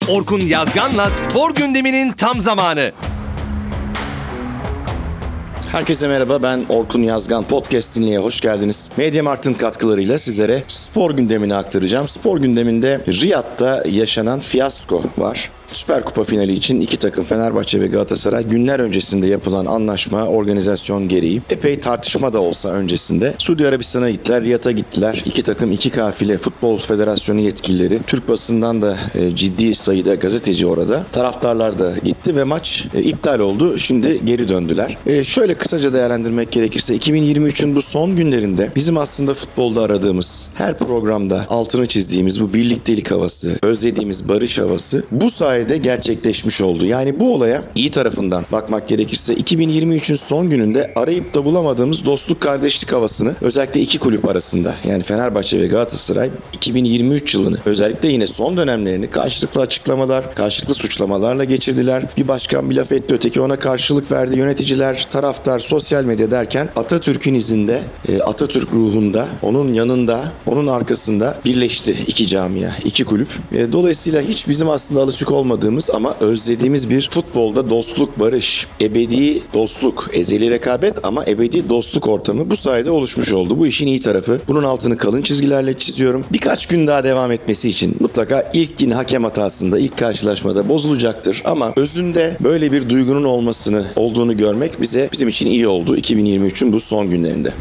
Orkun Yazgan'la spor gündeminin tam zamanı. Herkese merhaba, ben Orkun Yazgan. Podcast dinleye hoş geldiniz. Mediamarkt'ın katkılarıyla sizlere spor gündemini aktaracağım. Spor gündeminde Riyad'da yaşanan fiyasko var. Süper Kupa finali için iki takım Fenerbahçe ve Galatasaray günler öncesinde yapılan anlaşma, organizasyon gereği epey tartışma da olsa öncesinde Suudi Arabistan'a gittiler, Riyad'a gittiler. İki takım, iki kafile, Futbol Federasyonu yetkilileri, Türk basından da ciddi sayıda gazeteci orada. Taraftarlar da gitti ve maç iptal oldu. Şimdi geri döndüler. Şöyle kısaca değerlendirmek gerekirse 2023'ün bu son günlerinde bizim aslında futbolda aradığımız, her programda altını çizdiğimiz bu birliktelik havası, özlediğimiz barış havası bu sayede gerçekleşmiş oldu. Yani bu olaya iyi tarafından bakmak gerekirse 2023'ün son gününde arayıp da bulamadığımız dostluk, kardeşlik havasını özellikle iki kulüp arasında, yani Fenerbahçe ve Galatasaray 2023 yılını özellikle yine son dönemlerini karşılıklı açıklamalar, karşılıklı suçlamalarla geçirdiler. Bir başkan bir laf etti, öteki ona karşılık verdi. Yöneticiler, taraftar, sosyal medya derken Atatürk'ün izinde, Atatürk ruhunda, onun yanında, onun arkasında birleşti iki camia, iki kulüp. Dolayısıyla hiç bizim aslında alışık olmadığımız ama özlediğimiz bir futbolda dostluk, barış, ebedi dostluk, ezeli rekabet ama ebedi dostluk ortamı bu sayede oluşmuş oldu. Bu işin iyi tarafı. Bunun altını kalın çizgilerle çiziyorum. Birkaç gün daha devam etmesi için mutlaka ilk yine hakem hatasında, ilk karşılaşmada bozulacaktır ama özünde böyle bir duygunun olduğunu görmek bizim için iyi oldu 2023'ün bu son günlerinde.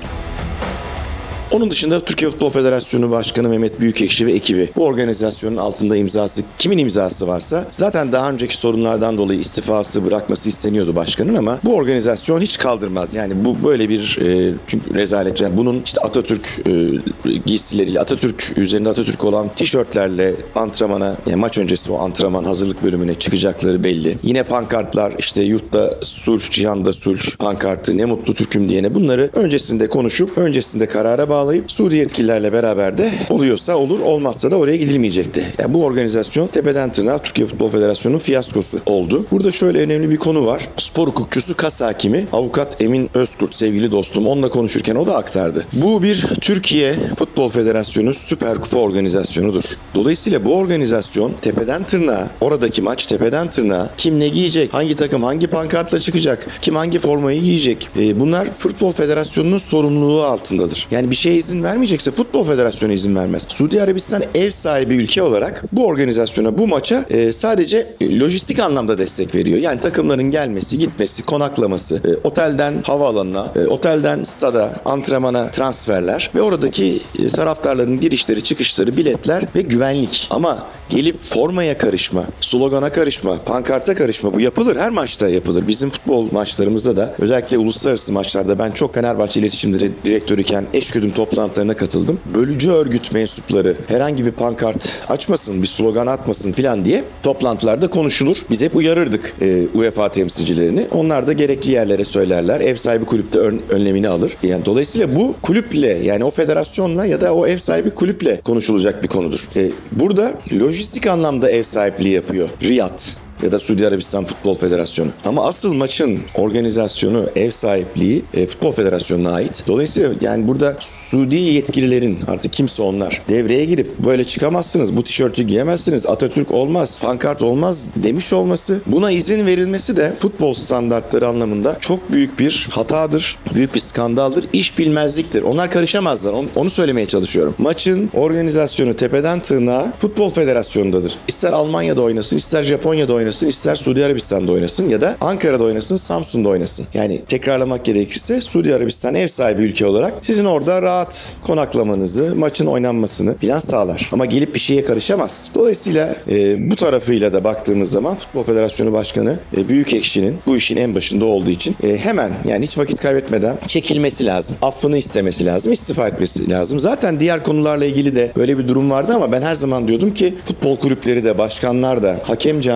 Onun dışında Türkiye Futbol Federasyonu Başkanı Mehmet Büyükekşi ve ekibi, bu organizasyonun altında imzası, kimin imzası varsa, zaten daha önceki sorunlardan dolayı istifası bırakması isteniyordu başkanın ama bu organizasyon hiç kaldırmaz. Yani bu böyle bir çünkü rezalet. Yani bunun işte Atatürk giysileriyle, Atatürk üzerinde Atatürk olan tişörtlerle antrenmana, yani maç öncesi o antrenman hazırlık bölümüne çıkacakları belli. Yine pankartlar, işte yurtta sulh, cihanda sulh pankartı, ne mutlu Türk'üm diyene, bunları öncesinde konuşup öncesinde karara bağlayıp Suudi yetkililerle beraber de oluyorsa olur, olmazsa da oraya gidilmeyecekti. Yani bu organizasyon tepeden tırnağa Türkiye Futbol Federasyonu'nun fiyaskosu oldu. Burada şöyle önemli bir konu var. Spor hukukçusu, kas hakimi, avukat Emin Özkurt, sevgili dostum, onunla konuşurken o da aktardı. Bu bir Türkiye Futbol Federasyonu Süper Kupa organizasyonudur. Dolayısıyla bu organizasyon tepeden tırnağa, oradaki maç tepeden tırnağa, kim ne giyecek, hangi takım hangi pankartla çıkacak, kim hangi formayı giyecek, bunlar Futbol Federasyonu'nun sorumluluğu altındadır. Yani bir şeye izin vermeyecekse Futbol Federasyonu izin vermez. Suudi Arabistan ev sahibi ülke olarak bu organizasyona, bu maça sadece lojistik anlamda destek veriyor. Yani takımların gelmesi, gitmesi, konaklaması, otelden havaalanına, otelden stada, antrenmana transferler ve oradaki taraftarların girişleri, çıkışları, biletler ve güvenlik. Ama gelip formaya karışma, slogana karışma, pankarta karışma, bu yapılır. Her maçta yapılır. Bizim futbol maçlarımızda da, özellikle uluslararası maçlarda, ben çok Fenerbahçe İletişim Direktörüyken eşgüdüm toplantılarına katıldım. Bölücü örgüt mensupları herhangi bir pankart açmasın, bir slogan atmasın filan diye toplantılarda konuşulur. Biz hep uyarırdık UEFA temsilcilerini. Onlar da gerekli yerlere söylerler. Ev sahibi kulüpte önlemini alır. Yani dolayısıyla bu kulüple, yani o federasyonla ya da o ev sahibi kulüple konuşulacak bir konudur. Burada lojistik anlamda ev sahipliği yapıyor Riyad ya da Suudi Arabistan Futbol Federasyonu. Ama asıl maçın organizasyonu, ev sahipliği Futbol Federasyonu'na ait. Dolayısıyla yani burada Suudi yetkililerin, artık kimse onlar, devreye girip böyle çıkamazsınız, bu tişörtü giyemezsiniz, Atatürk olmaz, pankart olmaz demiş olması, buna izin verilmesi de futbol standartları anlamında çok büyük bir hatadır, büyük bir skandaldır, iş bilmezliktir. Onlar karışamazlar. Onu söylemeye çalışıyorum. Maçın organizasyonu tepeden tırnağa Futbol Federasyonu'ndadır. İster Almanya'da oynasın, ister Japonya'da oynasın, ister Suudi Arabistan'da oynasın ya da Ankara'da oynasın, Samsun'da oynasın. Yani tekrarlamak gerekirse Suudi Arabistan ev sahibi ülke olarak sizin orada rahat konaklamanızı, maçın oynanmasını falan sağlar. Ama gelip bir şeye karışamaz. Dolayısıyla bu tarafıyla da baktığımız zaman Futbol Federasyonu Başkanı Büyükekşi'nin bu işin en başında olduğu için hemen, yani hiç vakit kaybetmeden çekilmesi lazım. Affını istemesi lazım, istifa etmesi lazım. Zaten diğer konularla ilgili de böyle bir durum vardı ama ben her zaman diyordum ki futbol kulüpleri de, başkanlar da, hakem camiası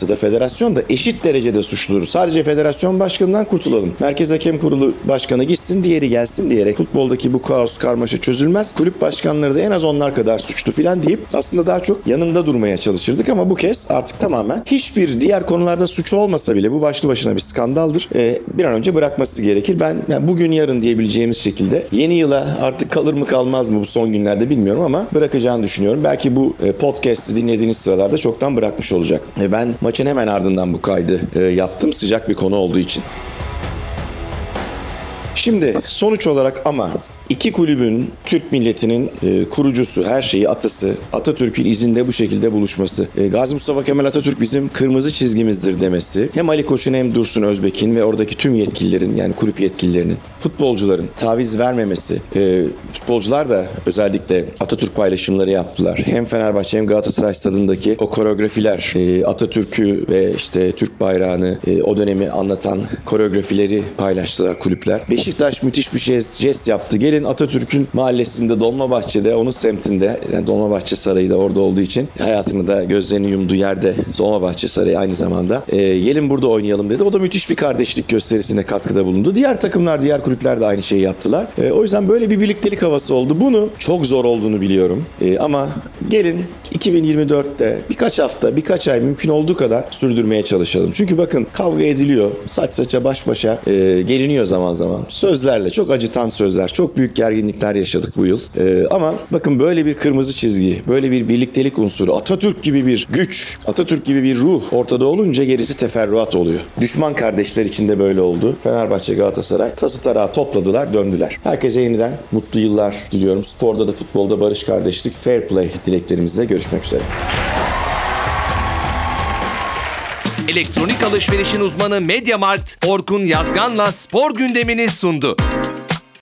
olmasa da federasyon da eşit derecede suçludur. Sadece federasyon başkanından kurtulalım. Merkez Hakem Kurulu başkanı gitsin, diğeri gelsin diyerek futboldaki bu kaos, karmaşa çözülmez. Kulüp başkanları da en az onlar kadar suçlu filan deyip aslında daha çok yanında durmaya çalışırdık ama bu kez artık tamamen hiçbir diğer konularda suçu olmasa bile bu başlı başına bir skandaldır. Bir an önce bırakması gerekir. Ben yani bugün yarın diyebileceğimiz şekilde yeni yıla artık kalır mı kalmaz mı bu son günlerde bilmiyorum ama bırakacağını düşünüyorum. Belki bu podcast'i dinlediğiniz sıralarda çoktan bırakmış olacak. Ben maçın hemen ardından bu kaydı yaptım, sıcak bir konu olduğu için. Şimdi sonuç olarak ama İki kulübün, Türk milletinin kurucusu, her şeyi atası, Atatürk'ün izinde bu şekilde buluşması, Gazi Mustafa Kemal Atatürk bizim kırmızı çizgimizdir demesi, hem Ali Koç'un hem Dursun Özbek'in ve oradaki tüm yetkililerin, yani kulüp yetkililerinin, futbolcuların taviz vermemesi, futbolcular da özellikle Atatürk paylaşımları yaptılar. Hem Fenerbahçe hem Galatasaray stadındaki o koreografiler, Atatürk'ü ve işte Türk bayrağını, o dönemi anlatan koreografileri paylaştılar kulüpler. Beşiktaş müthiş bir jest yaptı. Gelin Atatürk'ün mahallesinde, Dolmabahçe'de, onun semtinde, yani Dolmabahçe Sarayı da orada olduğu için hayatını da gözlerini yumduğu yerde Dolmabahçe Sarayı aynı zamanda. Gelin burada oynayalım dedi. O da müthiş bir kardeşlik gösterisine katkıda bulundu. Diğer takımlar, diğer kulüpler de aynı şeyi yaptılar. O yüzden böyle bir birliktelik havası oldu. Bunu çok zor olduğunu biliyorum. Ama gelin 2024'te birkaç hafta, birkaç ay mümkün olduğu kadar sürdürmeye çalışalım. Çünkü bakın kavga ediliyor. Saç saça, baş başa geliniyor zaman zaman. Sözlerle, çok acıtan sözler, çok büyük gerginlikler yaşadık bu yıl. Ama bakın böyle bir kırmızı çizgi, böyle bir birliktelik unsuru, Atatürk gibi bir güç, Atatürk gibi bir ruh ortada olunca gerisi teferruat oluyor. Düşman kardeşler için de böyle oldu. Fenerbahçe, Galatasaray tası tarağı topladılar, döndüler. Herkese yeniden mutlu yıllar diliyorum. Sporda da futbolda barış, kardeşlik, fair play dileklerimizle görüşmek üzere. Elektronik alışverişin uzmanı MediaMarkt, Orkun Yazgan'la spor gündemini sundu.